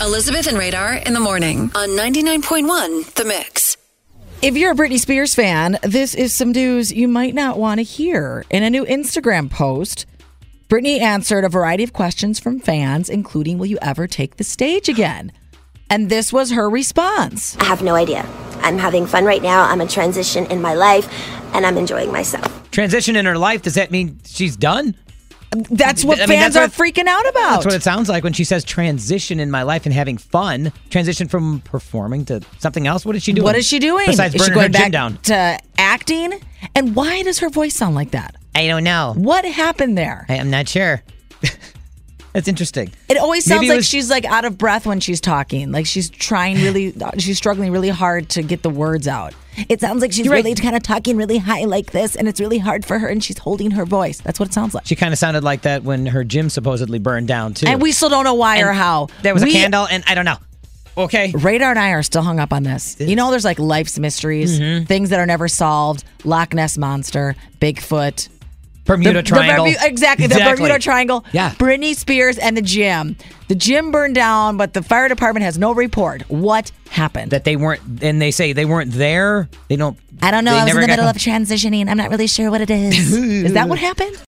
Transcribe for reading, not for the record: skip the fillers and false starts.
Elizabeth and Radar in the morning on 99.1 The Mix. If you're a Britney Spears fan, this is some news you might not want to hear. In a new Instagram post, Britney answered a variety of questions from fans, including, will you ever take the stage again? And this was her response. I have no idea. I'm having fun right now. I'm in transition in my life, and I'm enjoying myself. Transition in her life, does that mean she's done? That's what fans are freaking out about. That's what it sounds like when she says transition in my life and having fun. Transition from performing to something else? What is she doing? What is she doing? Besides burning her gym down. To acting? And why does her voice sound like that? I don't know. What happened there? I'm not sure. That's interesting. It always sounds like she's like out of breath when she's talking. Like she's she's struggling really hard to get the words out. It sounds like she's really kind of talking really high like this, and it's really hard for her, and she's holding her voice. That's what it sounds like. She kind of sounded like that when her gym supposedly burned down, too. And we still don't know why or how. There was a candle, and I don't know. Okay. Radar and I are still hung up on this. You know, there's like life's mysteries, things that are never solved, Loch Ness Monster, Bigfoot. Bermuda Triangle. Exactly, the Bermuda Triangle. Yeah. Britney Spears and the gym. The gym burned down, but the fire department has no report. What happened? That they weren't, and they say they weren't there. They don't. I don't know. I was in the middle of transitioning. I'm not really sure what it is. Is that what happened?